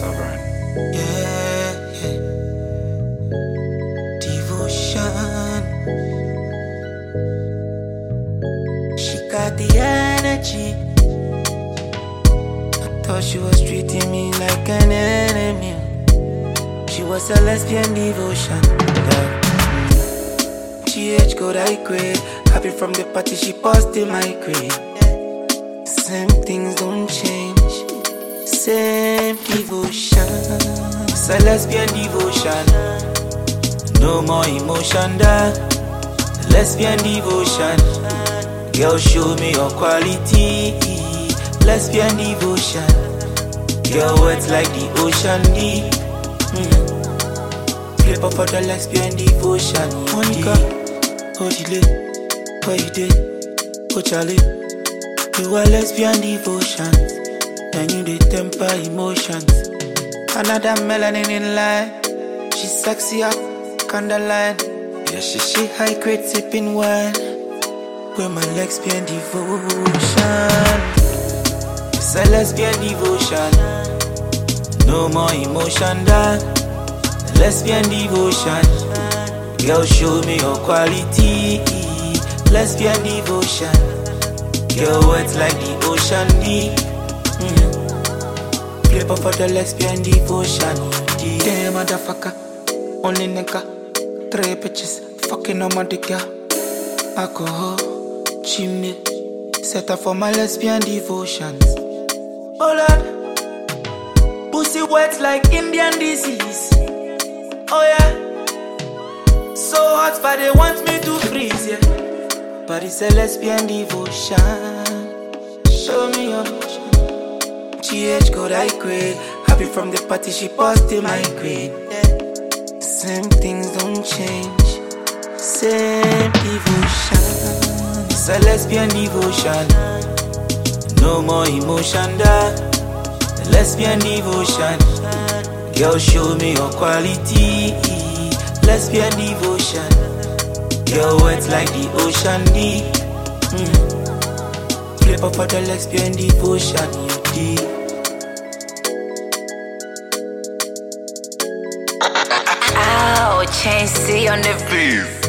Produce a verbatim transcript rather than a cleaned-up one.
Sovereign. Yeah, yeah. Devotion. She got the energy. I thought she was treating me like an enemy. She was a lesbian devotion. Yeah. G H code I grade. Happy from the party, she paused in my grade. Same things don't change. Same devotion. It's a lesbian devotion. No more emotion da. Lesbian devotion. Girl, show me your quality. Lesbian devotion. Girl, words like the ocean deep. Mm. Flip up for the lesbian devotion. Monica, Odile, where you did? Oh Charlie, you are lesbian devotion. And you the temper emotions. Another melanin in line. She sexy up, candleline. Yeah, she she high grade sipping wine. With my lesbian devotion. It's a lesbian devotion. No more emotion da. Lesbian devotion. Girl, show me your quality. Lesbian devotion. Girl, words like the ocean deep. Mm. Flip up for the lesbian devotion. Damn motherfucker, only nigga. Three bitches, fucking on my dick, yeah. Alcohol, chimney. Set up for my lesbian devotions. Oh Lord, pussy wet like Indian disease. Oh yeah, so hot but they want me to freeze, yeah. But it's a lesbian devotion. Show me your G H code I grade. Happy from the party, she paused in my grade. Same things don't change. Same devotion. It's a lesbian devotion. No more emotion da. Lesbian devotion. Girl, show me your quality. Lesbian devotion. Girl, words like the ocean deep. Mm. Flip up for the lesbian devotion, you deep. Ow, Chain C on the beat.